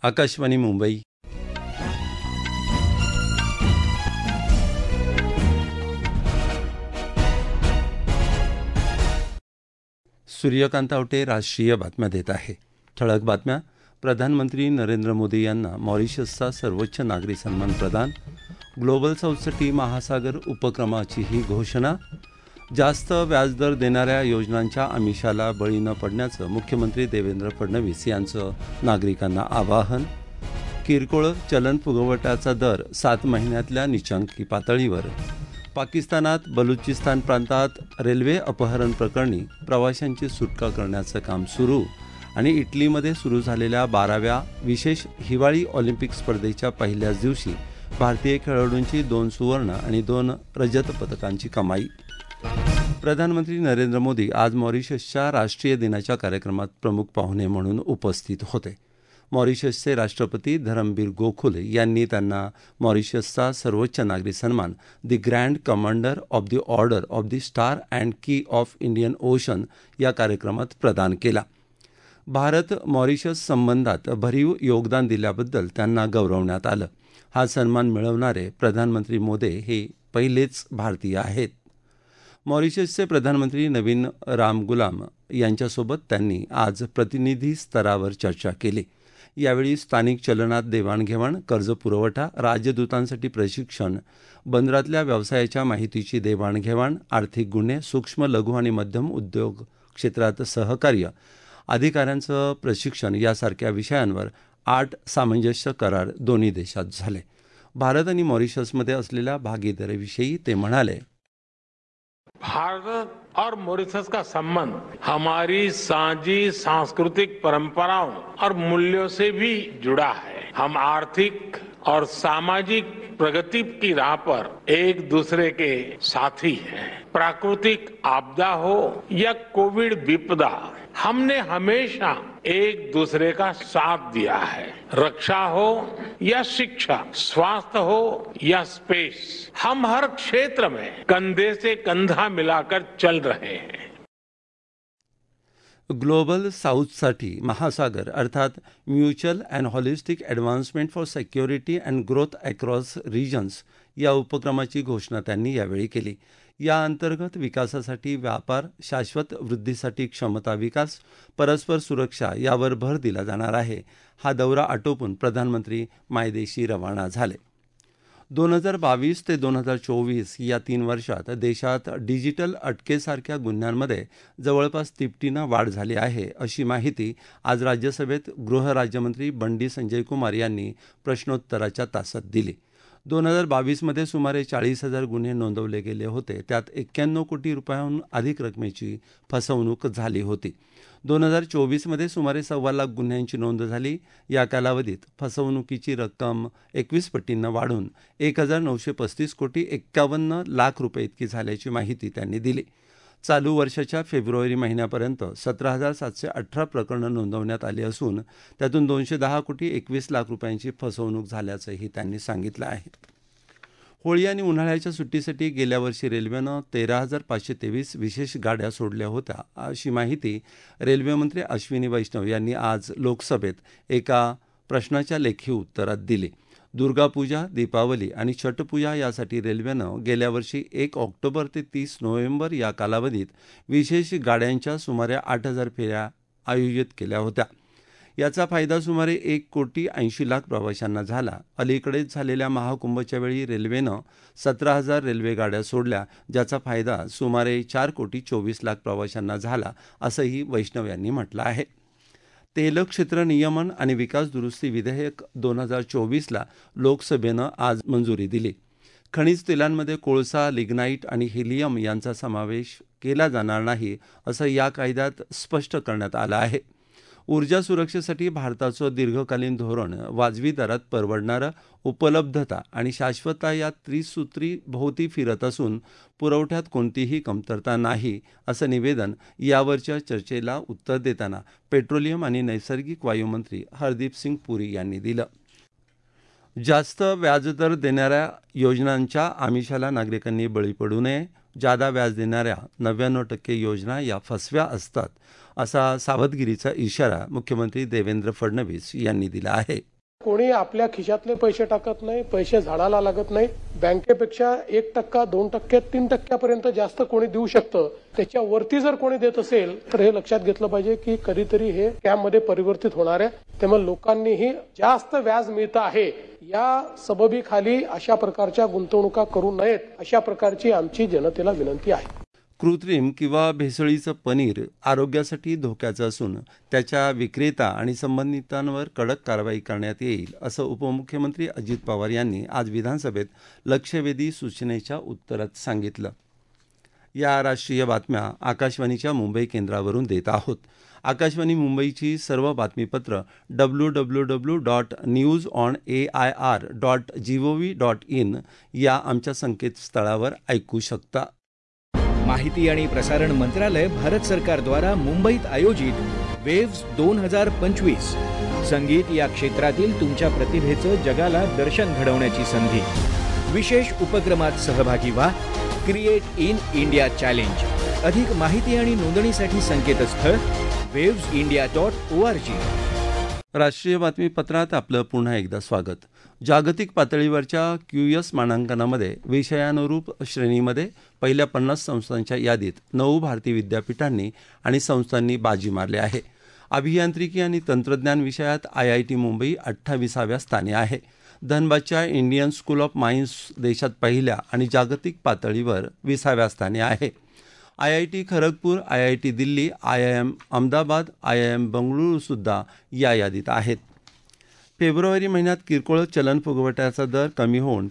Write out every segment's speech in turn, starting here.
आकाशवाणी मुंबई. सूर्यकांत आवटे राष्ट्रीय बातम्या देत आहे. ठळक बातम्या. प्रधानमंत्री नरेंद्र मोदी यांना मॉरिशसचा सर्वोच्च नागरी सन्मान प्रदान. ग्लोबल साऊथसाठी महासागर उपक्रमाची ही घोषणा. जास्त व्याजदर देणाऱ्या योजनांच्या आमिषाला बळी न पडण्याचं मुख्यमंत्री देवेंद्र फडणवीस यांचं नागरिकांना आवाहन. किरकोळ चलन फुगवट्याचा दर 7 महिन्यातल्या निचांकी पातळीवर. पाकिस्तानात बलुचिस्तान प्रांतात रेल्वे अपहरण प्रकरणी प्रवाशांची सुटका करण्याचं काम सुरू. आणि इटलीमध्ये सुरू झालेल्या 12व्या विशेष हिवाळी ऑलिम्पिक स्पर्धेच्या पहिल्याच दिवशी भारतीय खेळाडूंची 2 सुवर्ण आणि 2 रजत पदकांची कमाई. प्रधानमंत्री नरेंद्र मोदी आज मॉरिशसच्या राष्ट्रीय दिनाच्या कार्यक्रमात प्रमुख पाहुणे म्हणून उपस्थित होते. मॉरिशसचे राष्ट्रपती धरमबीर गोखले यांनी त्यांना मॉरिशसचा सर्वोच्च नागरी सन्मान the grand commander of the order of the star and key of Indian ocean या कार्यक्रमात प्रदान केला. भारत मॉरिशस संबंधात भरीव योगदान दिल्याबद्दल त्यांना गौरवण्यात आलं. हा सन्मान मिळवणारे प्रधानमंत्री मोदी हे पहिलेच भारतीय आहेत. मॉरिशसचे प्रधानमंत्री नवीन रामगुलाम यांच्यासोबत त्यांनी आज प्रतिनिधी स्तरावर चर्चा केली. यावेळी स्थानिक चलनात देवाणघेवाण, कर्ज पुरवठा, राजदूतांसाठी प्रशिक्षण, बंदरातल्या व्यवसायाच्या माहितीची देवाणघेवाण, आर्थिक गुन्हे, सूक्ष्म, लघु आणि मध्यम उद्योग क्षेत्रात सहकार्य, अधिकाऱ्यांचं प्रशिक्षण यासारख्या विषयांवर 8 सामंजस्य करार दोन्ही देशात झाले. भारत आणि मॉरिशसमध्ये असलेल्या भागीदारीविषयी ते म्हणाले. भारत और मॉरिशस का संबंध हमारी साझी सांस्कृतिक परंपराओं और मूल्यों से भी जुड़ा है. हम आर्थिक और सामाजिक प्रगति की राह पर एक दूसरे के साथी हैं. प्राकृतिक आपदा हो या कोविड विपदा, हमने हमेशा एक दूसरे का साथ दिया है. रक्षा हो या शिक्षा, स्वास्थ्य हो या स्पेस, हम हर क्षेत्र में कंधे से कंधा मिलाकर चल रहे हैं. ग्लोबल साऊथसाठी महासागर अर्थात mutual and holistic advancement for security and growth across regions या उपक्रमाची घोषणा त्यांनी यावेळी केली. या अंतर्गत विकासासाठी व्यापार, शाश्वत वृद्धीसाठी क्षमता विकास, परस्पर सुरक्षा यावर भर दिला जाणार आहे. हा दौरा आटोपून प्रधानमंत्री मायदेशी रवाना झाले. 2022 ते 2024 या 3 वर्षात देशात डिजिटल अटकेसारख्या गुन्ह्यांमध्ये जवळपास तिपटीनं वाढ झाली आहे, अशी माहिती आज राज्यसभेत गृहराज्यमंत्री बंडी संजय कुमार यांनी प्रश्नोत्तराच्या तासात दिली. 2022 मध्ये सुमारे 40,000 गुन्हे नोंदवले गेले होते. त्यात 91 कोटी रुपयांहून अधिक रकमेची फसवणूक झाली होती. 2024 मध्ये सुमारे 1.25 लाख गुन्ह्यांची नोंद झाली. या कालावधीत फसवणुकीची रक्कम 21 पटींनं वाढून 1,935 कोटी 51 लाख रुपये इतकी झाल्याची माहिती त्यांनी दिली. चालू वर्षाच्या फेब्रुवारी महिन्यापर्यंत 17,718 प्रकरणं नोंदवण्यात आली असून त्यातून 210 कोटी 21 लाख रुपयांची फसवणूक झाल्याचंही त्यांनी सांगितलं आहे. होळी आणि उन्हाळ्याच्या सुट्टीसाठी गेल्या वर्षी रेल्वेनं 13,523 विशेष गाड्या सोडल्या होत्या, अशी माहिती रेल्वेमंत्री अश्विनी वैष्णव यांनी आज लोकसभेत एका प्रश्नाच्या लेखी उत्तरात दिली. दुर्गापूजा, दीपावली आणि छठपूजा यासाठी रेल्वेनं गेल्या वर्षी 1 ऑक्टोबर ते 30 नोव्हेंबर या कालावधीत विशेष गाड्यांच्या सुमारे 8,000 फेऱ्या आयोजित केल्या होत्या. याचा फायदा सुमारे 1,80,00,000 प्रवाशांना झाला. अलीकडेच झालेल्या महाकुंभच्या वेळी रेल्वेनं 17,000 रेल्वे गाड्या सोडल्या, ज्याचा फायदा सुमारे 4,24,00,000 प्रवाशांना झाला, असंही वैष्णव यांनी म्हटलं आहे. तेल क्षेत्र नियमन आणि विकास दुरुस्ती विधेयक 2024ला लोकसभेनं आज मंजुरी दिली. खनिज तेलांमध्ये कोळसा, लिग्नाईट आणि हिलियम यांचा समावेश केला जाणार नाही, असं या कायद्यात स्पष्ट करण्यात आलं आहे. ऊर्जा सुरक्षेसाठी भारताचं दीर्घकालीन धोरण वाजवी दरात परवडणारं, उपलब्धता आणि शाश्वतता या त्रिसूत्री भोवती फिरत असून पुरवठ्यात कोणतीही कमतरता नाही, असं निवेदन यावरच्या चर्चेला उत्तर देताना पेट्रोलियम आणि नैसर्गिक वायूमंत्री हरदीप सिंग पुरी यांनी दिलं. जास्त व्याजदर देणाऱ्या योजनांच्या आमिषाला नागरिकांनी बळी पडू नये. जादा व्याज देणाऱ्या 99% योजना या फसव्या असतात, असा सावधगिरीचा इशारा मुख्यमंत्री देवेंद्र फडणवीस यांनी दिला आहे. कोणी आपल्या खिशातले पैसे टाकत नाही, पैसे झाडाला लागत नाही. बँकेपेक्षा 1%, 2%, 3% जास्त कोणी देऊ शकतं. त्याच्यावरती जर कोणी देत असेल तर हे लक्षात घेतलं पाहिजे की कधीतरी हे स्कॅममध्ये परिवर्तित होणार आहे. त्यामुळे लोकांनीही जास्त व्याज मिळतं आहे या सबबीखाली अशा प्रकारच्या गुंतवणुका करू नयेत, अशा प्रकारची आमची जनतेला विनंती आहे. कृत्रिम किंवा भेसळीचं पनीर आरोग्यासाठी धोक्याचं असून त्याच्या विक्रेता आणि संबंधितांवर कडक कारवाई करण्यात येईल, असं उपमुख्यमंत्री अजित पवार यांनी आज विधानसभेत लक्षवेधी सूचनेच्या उत्तरात सांगितलं. या राष्ट्रीय बातम्या आकाशवाणीच्या मुंबई केंद्रावरून देत आहोत. आकाशवाणी मुंबईची सर्व बातमीपत्र www.newsonair.gov.in या आमच्या संकेतस्थळावर ऐकू शकता. माहिती आणि प्रसारण मंत्रालय भारत सरकारद्वारा मुंबईत आयोजित वेव्स 2025 संगीत या क्षेत्रातील तुमच्या प्रतिभेचं जगाला दर्शन घडवण्याची संधी. विशेष उपक्रमात सहभागी व्हा. Create in India challenge. अधिक माहिती आणि नोंदणीसाठी संकेतस्थळ wavesindia.org. राष्ट्रीय बातमीपत्रात आपलं पुन्हा एकदा स्वागत. जागतिक पातळीवरच्या QS मानांकनामध्ये विषयानुरूप श्रेणीमध्ये पहिल्या 50 संस्थांच्या यादीत 9 भारतीय विद्यापीठांनी आणि संस्थांनी बाजी मारली आहे. अभियांत्रिकी आणि तंत्रज्ञान विषयात IIT मुंबई 28व्या स्थानी आहे. धनबादच्या इंडियन स्कूल ऑफ माइन्स देशात पहिल्या आणि जागतिक पातळीवर 20व्या स्थानी आहे. IIT Kharagpur, IIT Delhi, IIM Ahmedabad, IIM बंगळुरूसुद्धा या यादीत आहेत. फेब्रुवारी महिन्यात किरकोळ चलनफुगवट्याचा दर कमी होऊन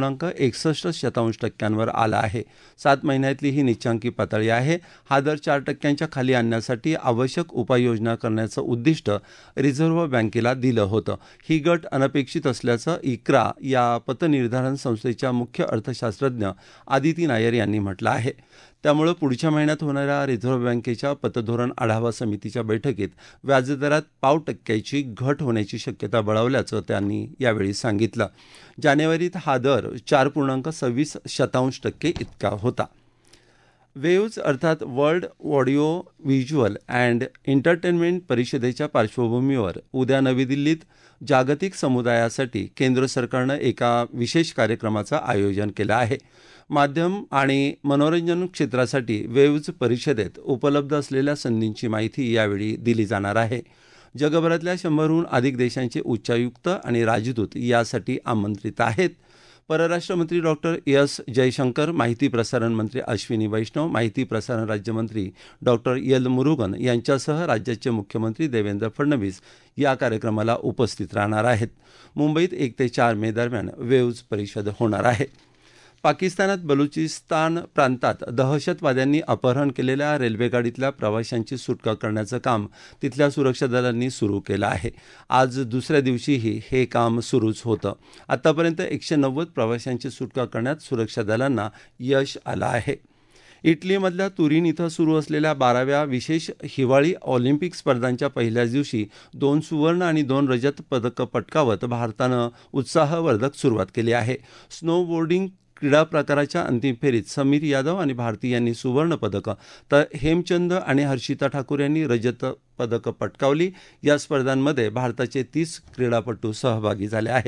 3.61% आला आहे. 7 महिन्यातली ही निच्चांकी पातळी आहे. हा दर 4% खाली आणण्यासाठी आवश्यक उपाययोजना करण्याचं उद्दिष्ट रिझर्व्ह बँकेला दिलं होतं. ही घट अनपेक्षित असल्याचं इक्रा या पतनिर्धारण संस्थेच्या मुख्य अर्थशास्त्रज्ञ आदिती नायर यांनी म्हटलं आहे. त्यामुळे पुढच्या महिन्यात होणाऱ्या रिझर्व्ह बँकेच्या पतधोरण आढावा समितीच्या बैठकीत व्याजदरात 0.5% घट होण्याची शक्यता बळावल्याचं त्यांनी यावेळी सांगितलं. जानेवारीत हा दर 4.26% इतका होता. वेव्ज अर्थात world audio visual and entertainment परिषदेच्या पार्श्वभूमीवर उद्या नवी दिल्लीत जागतिक समुदायासाठी केंद्र सरकारनं एका विशेष कार्यक्रमाचं आयोजन केलं आहे. माध्यम आणि मनोरंजन क्षेत्रासाठी वेव्ज परिषदेत उपलब्ध असलेल्या संधींची माहिती यावेळी दिली जाणार आहे. जगभरातल्या 100हून अधिक देशांचे उच्चायुक्त आणि राजदूत यासाठी आमंत्रित आहेत. परराष्ट्रमंत्री डॉक्टर एस जयशंकर, माहिती प्रसारण मंत्री अश्विनी वैष्णव, माहिती प्रसारण राज्यमंत्री डॉक्टर एल मुरुगन यांच्यासह राज्याचे मुख्यमंत्री देवेंद्र फडणवीस या कार्यक्रमाला उपस्थित राहणार आहेत. मुंबईत 1 ते 4 मे दरम्यान वेव्ज परिषद होणार आहे. पाकिस्तानात बलुचिस्तान प्रांतात दहशतवाद्यांनी अपहरण केलेल्या रेल्वेगाडीतल्या प्रवाशांची सुटका करण्याचं काम तिथल्या सुरक्षा दलांनी सुरू केलं आहे. आज दुसऱ्या दिवशीही हे काम सुरूच होतं. आतापर्यंत 190 प्रवाशांची सुटका करण्यात सुरक्षा दलांना यश आलं आहे. इटलीमधल्या तुरीन इथं सुरू असलेल्या 12व्या विशेष हिवाळी ऑलिम्पिक स्पर्धांच्या पहिल्याच दिवशी 2 सुवर्ण आणि 2 रजत पदकं पटकावत भारतानं उत्साहवर्धक सुरुवात केली आहे. स्नोबोर्डिंग क्रीडा प्रकाराच्या अंतिम फेरीत समीर यादव आणि भारती यांनी सुवर्ण पदकं तर हेमचंद आणि हर्षिता ठाकूर यांनी रजत पदकं पटकावली. या स्पर्धांमध्ये भारताचे 30 क्रीडापटू सहभागी झाले आहेत.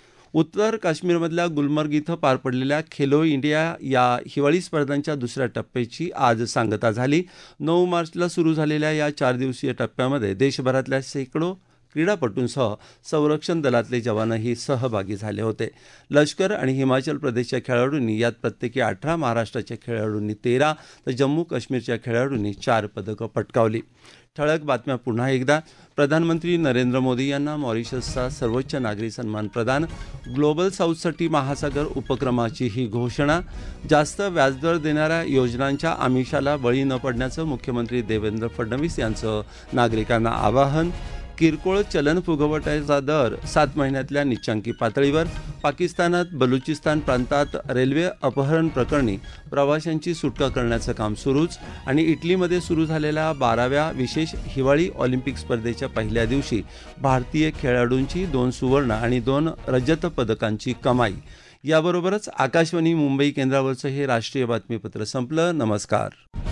उत्तर काश्मीरमधल्या गुलमर्ग इथं पार पडलेल्या खेलो इंडिया या हिवाळी स्पर्धांच्या दुसऱ्या टप्प्याची आज सांगता झाली. 9 मार्चला सुरू झालेल्या या 4 दिवसीय टप्प्यामध्ये देशभरातल्या शेकडो क्रीडापटूंसह संरक्षण दलातले जवानही सहभागी झाले होते. लष्कर आणि हिमाचल प्रदेशच्या खेळाडूंनी यात प्रत्येकी 18, महाराष्ट्राच्या खेळाडूंनी 13 तर जम्मू काश्मीरच्या खेळाडूंनी 4 पदकं पटकावली. ठळक बातम्या पुन्हा एकदा. प्रधानमंत्री नरेंद्र मोदी यांना मॉरिशसचा सर्वोच्च नागरी सन्मान प्रदान. ग्लोबल साऊथसाठी महासागर उपक्रमाची ही घोषणा. जास्त व्याजदर देणाऱ्या योजनांच्या आमिषाला बळी न पडण्याचं मुख्यमंत्री देवेंद्र फडणवीस यांचं नागरिकांना आवाहन. किरकोळ चलन फुगवट्याचा दर 7 महिन्यातल्या निच्चांकी पातळीवर. पाकिस्तानात बलुचिस्तान प्रांतात रेल्वे अपहरण प्रकरणी प्रवाशांची सुटका करण्याचं काम सुरूच. आणि इटलीमध्ये सुरू झालेल्या 12व्या विशेष हिवाळी ऑलिम्पिक स्पर्धेच्या पहिल्या दिवशी भारतीय खेळाडूंची 2 सुवर्ण आणि 2 रजत पदकांची कमाई. याबरोबरच आकाशवाणी मुंबई केंद्रावरचं हे राष्ट्रीय बातमीपत्र संपलं. नमस्कार.